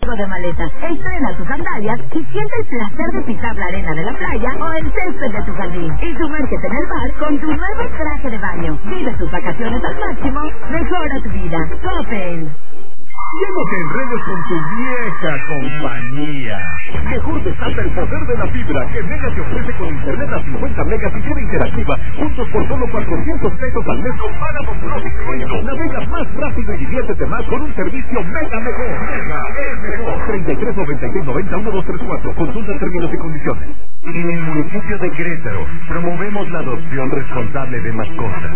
de maletas. Estrena tus sandalias y siente el placer de pisar la arena de la playa o el césped de tu jardín. Y sumérgete en el mar con tu nuevo traje de baño. Vive tus vacaciones al máximo. Mejora tu vida. Coppel. Ya no te enredes con tu vieja compañía. Mejor desata el poder de la fibra que Mega te ofrece con internet a 50 megas y fibra interactiva, juntos por solo 400 pesos al mes con Paramount Plus incluido. Navega más rápido y diviértete más con un servicio Mega mejor. Mega es mejor. 33 96 90 1234. Consulta términos y condiciones. En el municipio de Querétaro promovemos la adopción responsable de mascotas.